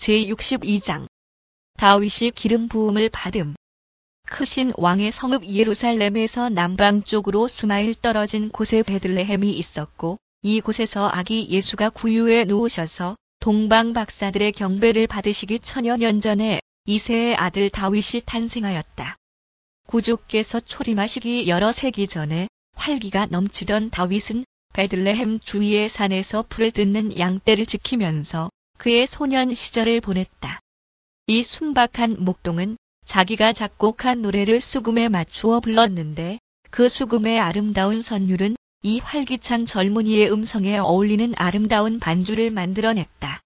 제62장 다윗이 기름 부음을 받음. 크신 왕의 성읍 예루살렘에서 남방쪽으로 수마일 떨어진 곳에 베들레헴이 있었고, 이곳에서 아기 예수가 구유에 누우셔서 동방 박사들의 경배를 받으시기 천여 년 전에 이새의 아들 다윗이 탄생하였다. 구주께서 초림하시기 여러 세기 전에 활기가 넘치던 다윗은 베들레헴 주위의 산에서 풀을 뜯는 양떼를 지키면서 그의 소년 시절을 보냈다. 이 순박한 목동은 자기가 작곡한 노래를 수금에 맞추어 불렀는데, 그 수금의 아름다운 선율은 이 활기찬 젊은이의 음성에 어울리는 아름다운 반주를 만들어냈다.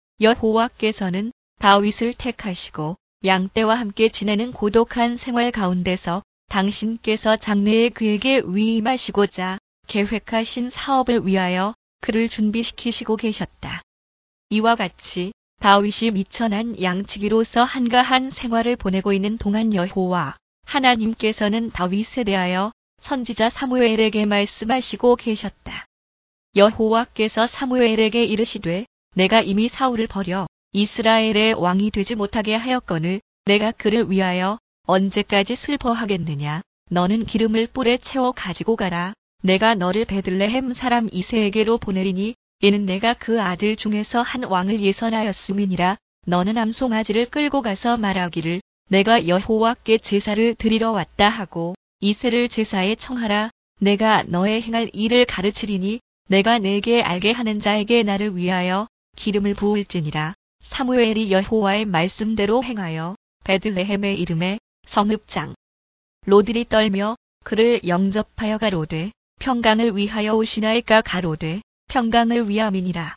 여호와께서는 다윗을 택하시고 양떼와 함께 지내는 고독한 생활 가운데서 당신께서 장래에 그에게 위임하시고자 계획하신 사업을 위하여 그를 준비시키시고 계셨다. 이와 같이 다윗이 미천한 양치기로서 한가한 생활을 보내고 있는 동안 여호와 하나님께서는 다윗에 대하여 선지자 사무엘에게 말씀하시고 계셨다. 여호와께서 사무엘에게 이르시되, 내가 이미 사울을 버려 이스라엘의 왕이 되지 못하게 하였거늘 내가 그를 위하여 언제까지 슬퍼하겠느냐. 너는 기름을 뿔에 채워 가지고 가라. 내가 너를 베들레헴 사람 이새에게로 보내리니 이는 내가 그 아들 중에서 한 왕을 예선하였음이니라. 너는 암송아지를 끌고 가서 말하기를, 내가 여호와께 제사를 드리러 왔다 하고 이새를 제사에 청하라. 내가 너의 행할 일을 가르치리니 내가 내게 알게 하는 자에게 나를 위하여 기름을 부을지니라. 사무엘이 여호와의 말씀대로 행하여 베들레헴의 이름에 성읍장 로들이 떨며 그를 영접하여 가로되, 평강을 위하여 오시나이까 가로되, 평강을 위함이니라.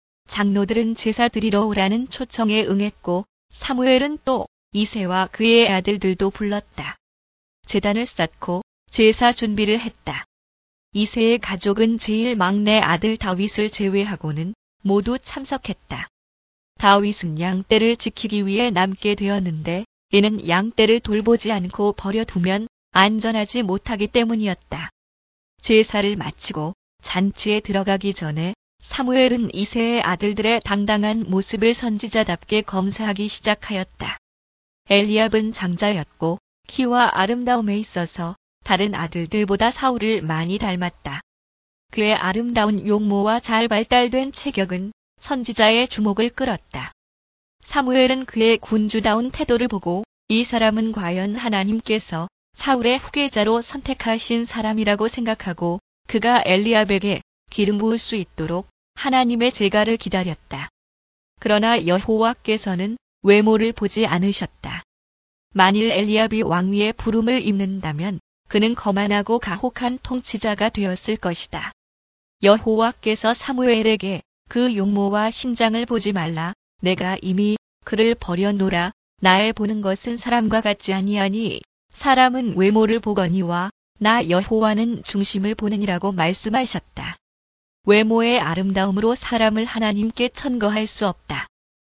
장로들은 제사 드리러 오라는 초청에 응했고, 사무엘은 또 이새와 그의 아들들도 불렀다. 제단을 쌓고 제사 준비를 했다. 이새의 가족은 제일 막내 아들 다윗을 제외하고는 모두 참석했다. 다윗은 양떼를 지키기 위해 남게 되었는데, 이는 양떼를 돌보지 않고 버려두면 안전하지 못하기 때문이었다. 제사를 마치고 잔치에 들어가기 전에 사무엘은 이새의 아들들의 당당한 모습을 선지자답게 검사하기 시작하였다. 엘리압은 장자였고 키와 아름다움에 있어서 다른 아들들보다 사울을 많이 닮았다. 그의 아름다운 용모와 잘 발달된 체격은 선지자의 주목을 끌었다. 사무엘은 그의 군주다운 태도를 보고, 이 사람은 과연 하나님께서 사울의 후계자로 선택하신 사람이라고 생각하고 그가 엘리압에게 기름 부을 수 있도록 하나님의 제가를 기다렸다. 그러나 여호와께서는 외모를 보지 않으셨다. 만일 엘리압이 왕위의 부름을 입는다면 그는 거만하고 가혹한 통치자가 되었을 것이다. 여호와께서 사무엘에게 그 용모와 신장을 보지 말라. 내가 이미 그를 버려놓으라. 나의 보는 것은 사람과 같지 아니하니 사람은 외모를 보거니와 나 여호와는 중심을 보느니라고 말씀하셨다. 외모의 아름다움으로 사람을 하나님께 천거할 수 없다.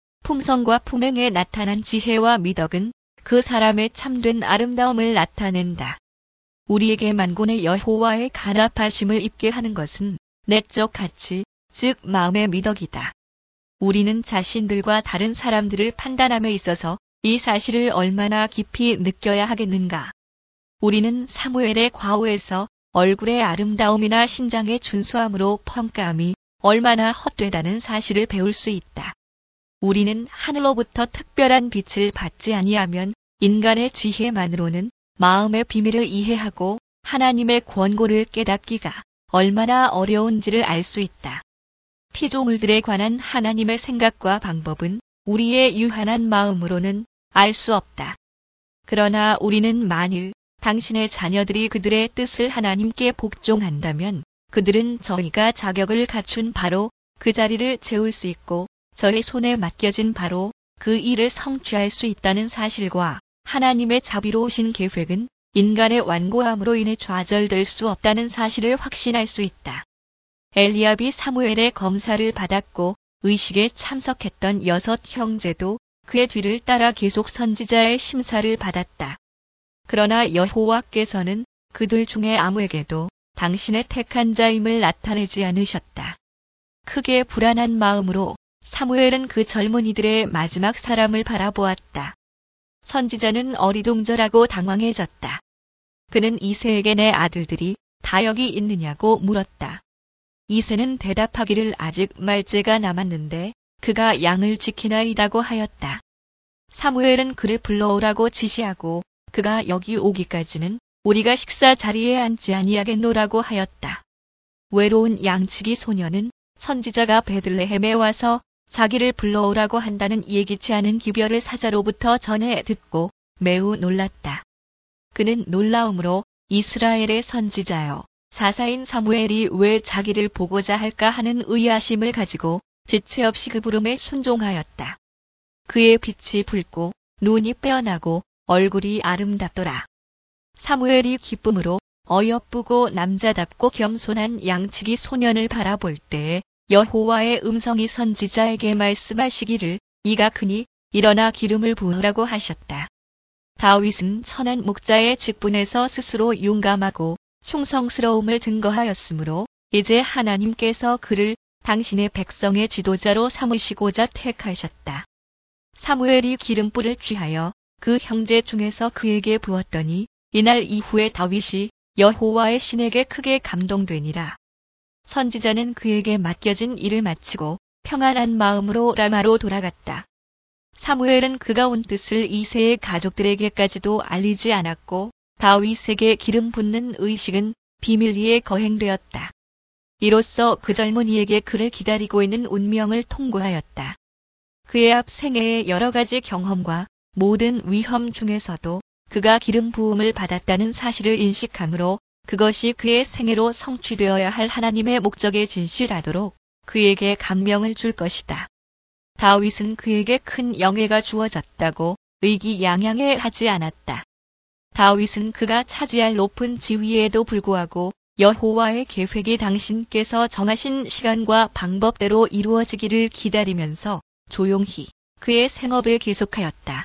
품성과 품행에 나타난 지혜와 미덕은 그 사람의 참된 아름다움을 나타낸다. 우리에게 만군의 여호와의 간합하심을 입게 하는 것은 내적 가치, 즉 마음의 미덕이다. 우리는 자신들과 다른 사람들을 판단함에 있어서 이 사실을 얼마나 깊이 느껴야 하겠는가. 우리는 사무엘의 과오에서 얼굴의 아름다움이나 신장의 준수함으로 평가함이 얼마나 헛되다는 사실을 배울 수 있다. 우리는 하늘로부터 특별한 빛을 받지 아니하면 인간의 지혜만으로는 마음의 비밀을 이해하고 하나님의 권고를 깨닫기가 얼마나 어려운지를 알 수 있다. 피조물들에 관한 하나님의 생각과 방법은 우리의 유한한 마음으로는 알 수 없다. 그러나 우리는 만일 당신의 자녀들이 그들의 뜻을 하나님께 복종한다면 그들은 저희가 자격을 갖춘 바로 그 자리를 채울 수 있고 저희 손에 맡겨진 바로 그 일을 성취할 수 있다는 사실과 하나님의 자비로우신 계획은 인간의 완고함으로 인해 좌절될 수 없다는 사실을 확신할 수 있다. 엘리압이 사무엘의 검사를 받았고 의식에 참석했던 6 형제도 그의 뒤를 따라 계속 선지자의 심사를 받았다. 그러나 여호와께서는 그들 중에 아무에게도 당신의 택한 자임을 나타내지 않으셨다. 크게 불안한 마음으로 사무엘은 그 젊은이들의 마지막 사람을 바라보았다. 선지자는 어리둥절하고 당황해졌다. 그는 이새에게 내 아들들이 다 여기 있느냐고 물었다. 이새는 대답하기를 아직 말째가 남았는데 그가 양을 지키나이다고 하였다. 사무엘은 그를 불러오라고 지시하고 그가 여기 오기까지는 우리가 식사 자리에 앉지 아니하겠노라고 하였다. 외로운 양치기 소녀는 선지자가 베들레헴에 와서 자기를 불러오라고 한다는 예기치 않은 기별을 사자로부터 전해 듣고 매우 놀랐다. 그는 놀라움으로 이스라엘의 선지자여, 사사인 사무엘이 왜 자기를 보고자 할까 하는 의아심을 가지고 지체 없이 그 부름에 순종하였다. 그의 빛이 붉고 눈이 빼어나고 얼굴이 아름답더라. 사무엘이 기쁨으로 어여쁘고 남자답고 겸손한 양치기 소년을 바라볼 때에 여호와의 음성이 선지자에게 말씀하시기를 이가 크니 일어나 기름을 부으라고 하셨다. 다윗은 천한 목자의 직분에서 스스로 용감하고 충성스러움을 증거하였으므로 이제 하나님께서 그를 당신의 백성의 지도자로 삼으시고자 택하셨다. 사무엘이 기름불을 취하여 그 형제 중에서 그에게 부었더니 이날 이후에 다윗이 여호와의 신에게 크게 감동되니라. 선지자는 그에게 맡겨진 일을 마치고 평안한 마음으로 라마로 돌아갔다. 사무엘은 그가 온 뜻을 이새의 가족들에게까지도 알리지 않았고 다윗에게 기름 붓는 의식은 비밀리에 거행되었다. 이로써 그 젊은이에게 그를 기다리고 있는 운명을 통고하였다. 그의 앞 생애의 여러 가지 경험과 모든 위험 중에서도 그가 기름 부음을 받았다는 사실을 인식하므로 그것이 그의 생애로 성취되어야 할 하나님의 목적에 진실하도록 그에게 감명을 줄 것이다. 다윗은 그에게 큰 영예가 주어졌다고 의기양양해 하지 않았다. 다윗은 그가 차지할 높은 지위에도 불구하고 여호와의 계획이 당신께서 정하신 시간과 방법대로 이루어지기를 기다리면서 조용히 그의 생업을 계속하였다.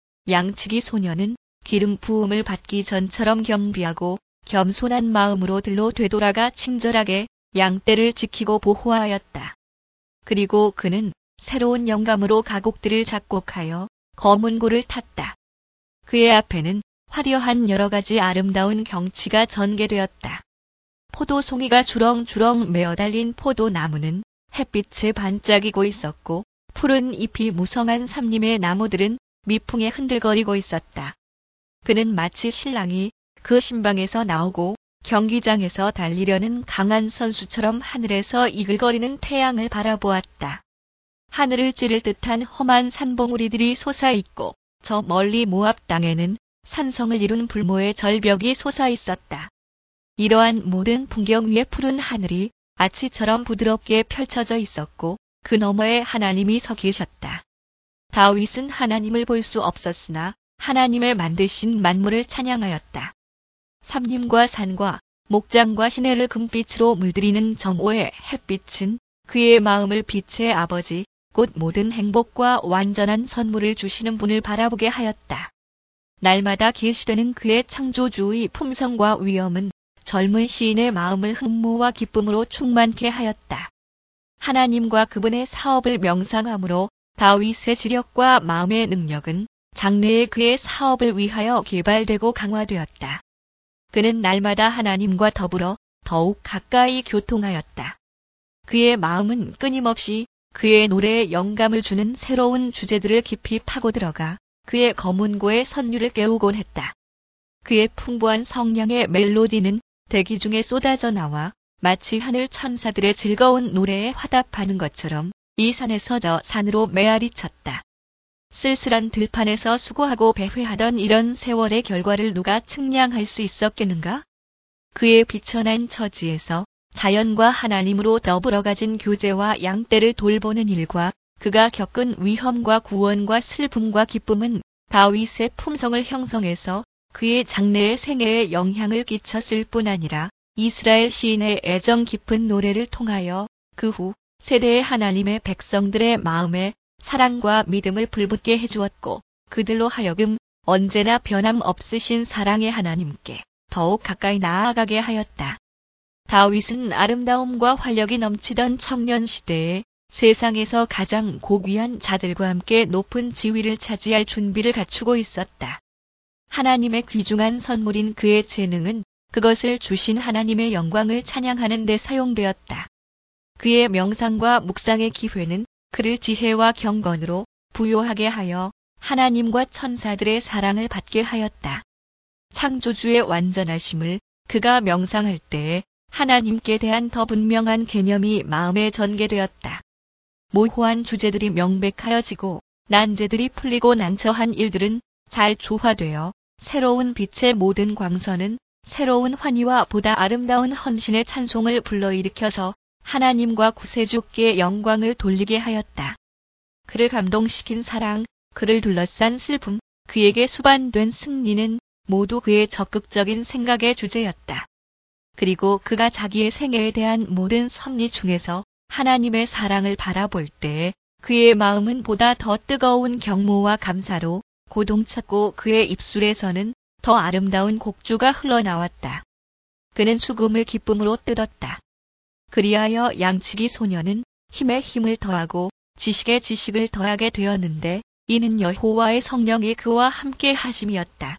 양치기 소녀는 기름 부음을 받기 전처럼 겸비하고 겸손한 마음으로 들로 되돌아가 친절하게 양떼를 지키고 보호하였다. 그리고 그는 새로운 영감으로 가곡들을 작곡하여 거문고를 탔다. 그의 앞에는 화려한 여러 가지 아름다운 경치가 전개되었다. 포도송이가 주렁주렁 메어달린 포도나무는 햇빛에 반짝이고 있었고 푸른 잎이 무성한 삼림의 나무들은 미풍에 흔들거리고 있었다. 그는 마치 신랑이 그 신방에서 나오고 경기장에서 달리려는 강한 선수처럼 하늘에서 이글거리는 태양을 바라보았다. 하늘을 찌를 듯한 험한 산봉우리들이 솟아있고 저 멀리 모압 땅에는 산성을 이룬 불모의 절벽이 솟아있었다. 이러한 모든 풍경 위에 푸른 하늘이 아치처럼 부드럽게 펼쳐져 있었고 그 너머에 하나님이 서 계셨다. 다윗은 하나님을 볼 수 없었으나 하나님의 만드신 만물을 찬양하였다. 삼림과 산과 목장과 시내를 금빛으로 물들이는 정오의 햇빛은 그의 마음을 빛의 아버지, 곧 모든 행복과 완전한 선물을 주시는 분을 바라보게 하였다. 날마다 계시되는 그의 창조주의 품성과 위엄은 젊은 시인의 마음을 흠모와 기쁨으로 충만케 하였다. 하나님과 그분의 사업을 명상함으로 다윗의 지력과 마음의 능력은 장래의 그의 사업을 위하여 개발되고 강화되었다. 그는 날마다 하나님과 더불어 더욱 가까이 교통하였다. 그의 마음은 끊임없이 그의 노래에 영감을 주는 새로운 주제들을 깊이 파고들어가 그의 거문고의 선율을 깨우곤 했다. 그의 풍부한 성량의 멜로디는 대기 중에 쏟아져 나와 마치 하늘 천사들의 즐거운 노래에 화답하는 것처럼 이 산에서 저 산으로 메아리 쳤다. 쓸쓸한 들판에서 수고하고 배회하던 이런 세월의 결과를 누가 측량할 수 있었겠는가? 그의 비천한 처지에서 자연과 하나님으로 더불어 가진 교제와 양떼를 돌보는 일과 그가 겪은 위험과 구원과 슬픔과 기쁨은 다윗의 품성을 형성해서 그의 장래의 생애에 영향을 끼쳤을 뿐 아니라 이스라엘 시인의 애정 깊은 노래를 통하여 그 후 세대의 하나님의 백성들의 마음에 사랑과 믿음을 불붙게 해주었고 그들로 하여금 언제나 변함없으신 사랑의 하나님께 더욱 가까이 나아가게 하였다. 다윗은 아름다움과 활력이 넘치던 청년 시대에 세상에서 가장 고귀한 자들과 함께 높은 지위를 차지할 준비를 갖추고 있었다. 하나님의 귀중한 선물인 그의 재능은 그것을 주신 하나님의 영광을 찬양하는 데 사용되었다. 그의 명상과 묵상의 기회는 그를 지혜와 경건으로 부요하게 하여 하나님과 천사들의 사랑을 받게 하였다. 창조주의 완전하심을 그가 명상할 때에 하나님께 대한 더 분명한 개념이 마음에 전개되었다. 모호한 주제들이 명백하여지고 난제들이 풀리고 난처한 일들은 잘 조화되어 새로운 빛의 모든 광선은 새로운 환희와 보다 아름다운 헌신의 찬송을 불러일으켜서 하나님과 구세주께 영광을 돌리게 하였다. 그를 감동시킨 사랑, 그를 둘러싼 슬픔, 그에게 수반된 승리는 모두 그의 적극적인 생각의 주제였다. 그리고 그가 자기의 생애에 대한 모든 섭리 중에서 하나님의 사랑을 바라볼 때에 그의 마음은 보다 더 뜨거운 경모와 감사로 고동쳤고 그의 입술에서는 더 아름다운 곡주가 흘러나왔다. 그는 수금을 기쁨으로 뜯었다. 그리하여 양치기 소녀는 힘에 힘을 더하고 지식에 지식을 더하게 되었는데 이는 여호와의 성령이 그와 함께 하심이었다.